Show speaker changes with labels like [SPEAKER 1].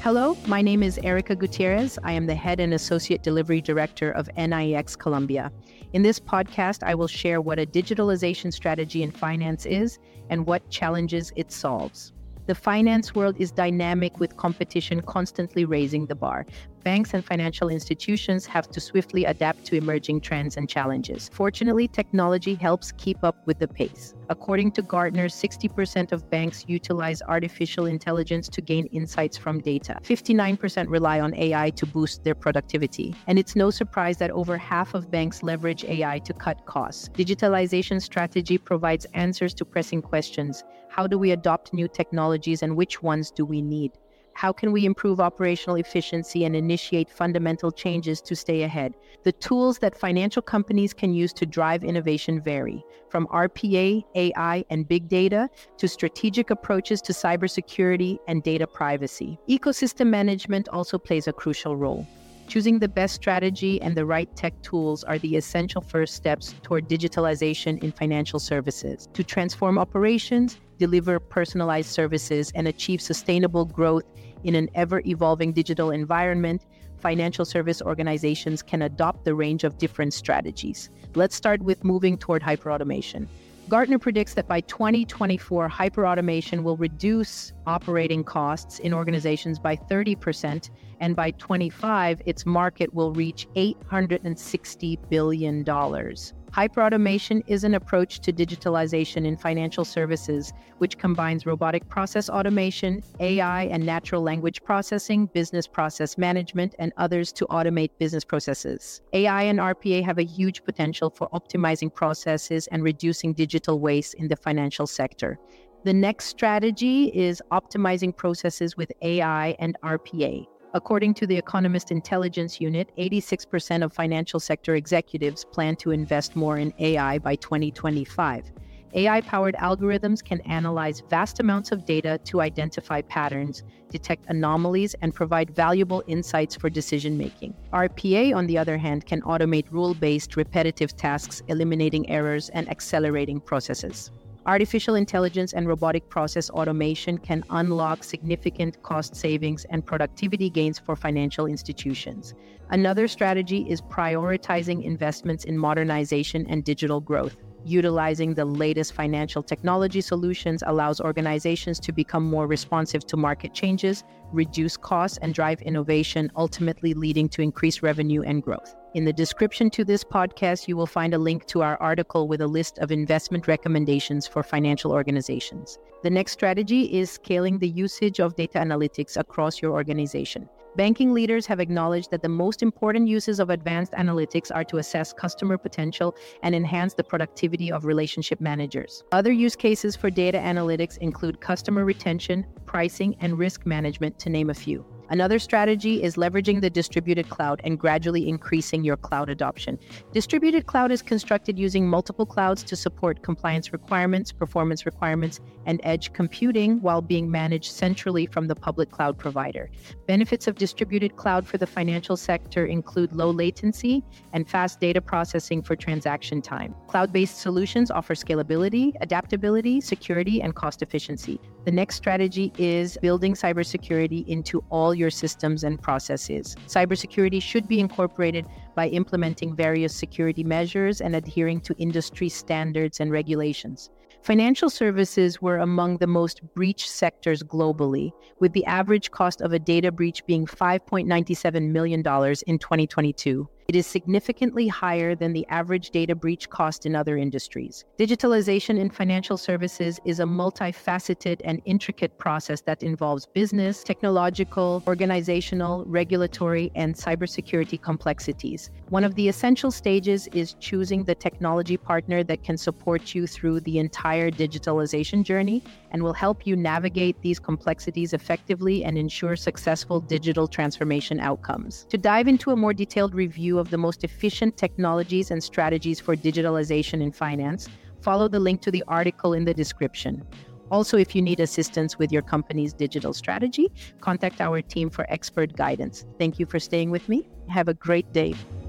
[SPEAKER 1] Hello, my name is Erica Gutierrez. I am the Head and Associate Delivery Director of NIEX Colombia. In this podcast, I will share what a digitalization strategy in finance is and what challenges it solves. The finance world is dynamic with competition constantly raising the bar. Banks and financial institutions have to swiftly adapt to emerging trends and challenges. Fortunately, technology helps keep up with the pace. According to Gartner, 60% of banks utilize artificial intelligence to gain insights from data. 59% rely on AI to boost their productivity. And it's no surprise that over half of banks leverage AI to cut costs. Digitalization strategy provides answers to pressing questions. How do we adopt new technologies and which ones do we need? How can we improve operational efficiency and initiate fundamental changes to stay ahead? The tools that financial companies can use to drive innovation vary, from RPA, AI, and big data to strategic approaches to cybersecurity and data privacy. Ecosystem management also plays a crucial role. Choosing the best strategy and the right tech tools are the essential first steps toward digitalization in financial services. To transform operations, deliver personalized services, and achieve sustainable growth in an ever-evolving digital environment, financial service organizations can adopt the range of different strategies. Let's start with moving toward hyperautomation. Gartner predicts that by 2024, hyperautomation will reduce operating costs in organizations by 30%, and by 25, its market will reach $860 billion. Hyperautomation is an approach to digitalization in financial services, which combines robotic process automation, AI and natural language processing, business process management, and others to automate business processes. AI and RPA have a huge potential for optimizing processes and reducing digital waste in the financial sector. The next strategy is optimizing processes with AI and RPA. According to the Economist Intelligence Unit, 86% of financial sector executives plan to invest more in AI by 2025. AI-powered algorithms can analyze vast amounts of data to identify patterns, detect anomalies, and provide valuable insights for decision-making. RPA, on the other hand, can automate rule-based, repetitive tasks, eliminating errors and accelerating processes. Artificial intelligence and robotic process automation can unlock significant cost savings and productivity gains for financial institutions. Another strategy is prioritizing investments in modernization and digital growth. Utilizing the latest financial technology solutions allows organizations to become more responsive to market changes, reduce costs, and drive innovation, ultimately leading to increased revenue and growth. In the description to this podcast, you will find a link to our article with a list of investment recommendations for financial organizations. The next strategy is scaling the usage of data analytics across your organization. Banking leaders have acknowledged that the most important uses of advanced analytics are to assess customer potential and enhance the productivity of relationship managers. Other use cases for data analytics include customer retention, pricing, and risk management, to name a few. Another strategy is leveraging the distributed cloud and gradually increasing your cloud adoption. Distributed cloud is constructed using multiple clouds to support compliance requirements, performance requirements, and edge computing while being managed centrally from the public cloud provider. Benefits of distributed cloud for the financial sector include low latency and fast data processing for transaction time. Cloud-based solutions offer scalability, adaptability, security, and cost efficiency. The next strategy is building cybersecurity into all your systems and processes. Cybersecurity should be incorporated by implementing various security measures and adhering to industry standards and regulations. Financial services were among the most breached sectors globally, with the average cost of a data breach being $5.97 million in 2022. It is significantly higher than the average data breach cost in other industries. Digitalization in financial services is a multifaceted and intricate process that involves business, technological, organizational, regulatory, and cybersecurity complexities. One of the essential stages is choosing the technology partner that can support you through the entire digitalization journey and will help you navigate these complexities effectively and ensure successful digital transformation outcomes. To dive into a more detailed review of the most efficient technologies and strategies for digitalization in finance, follow the link to the article in the description. Also, if you need assistance with your company's digital strategy, contact our team for expert guidance. Thank you for staying with me. Have a great day.